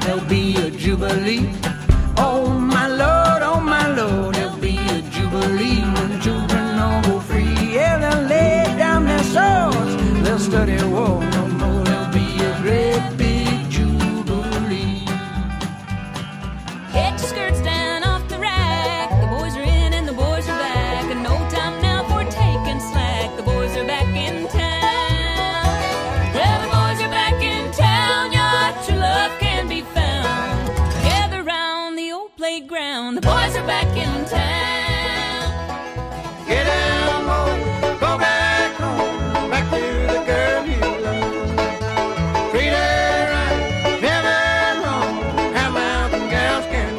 there'll be a jubilee. Oh my Lord, there'll be a jubilee when children all go free. Yeah, they'll lay down their swords, they'll study war no more. There'll be a great big jubilee. Get your skirts down off the rack. The boys are in and the boys are back. And no time now for taking slack. The boys are back in town. Yeah, the boys are back in town. Your true love can be found. Gather round the old playground. The boys are back in town. Get down, boy, go back home, back to the girl you love. Treat her right, never wrong. How mountain girls can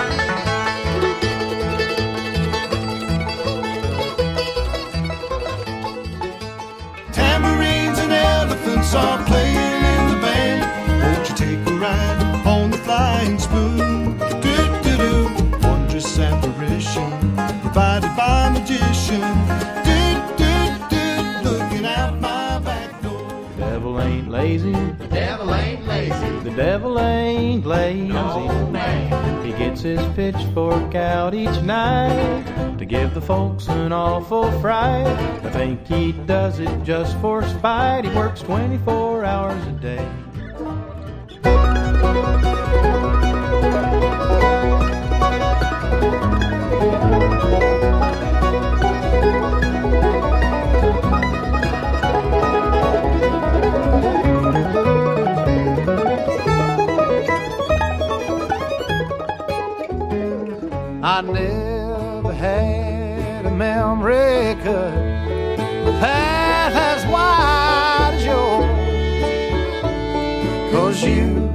run. Tambourines and elephants are playing in the band. Won't you take a ride on the flying spoon? Do-do-do, wondrous apparition provided by a magician. Do-do-do, looking out my back door. The devil ain't lazy. The devil ain't lazy. The devil ain't lazy. No, man. He gets his pitchfork out each night to give the folks an awful fright. I think he does it just for spite. He works 24 hours a day. I never had a memory cut with half as wide as yours, 'cause you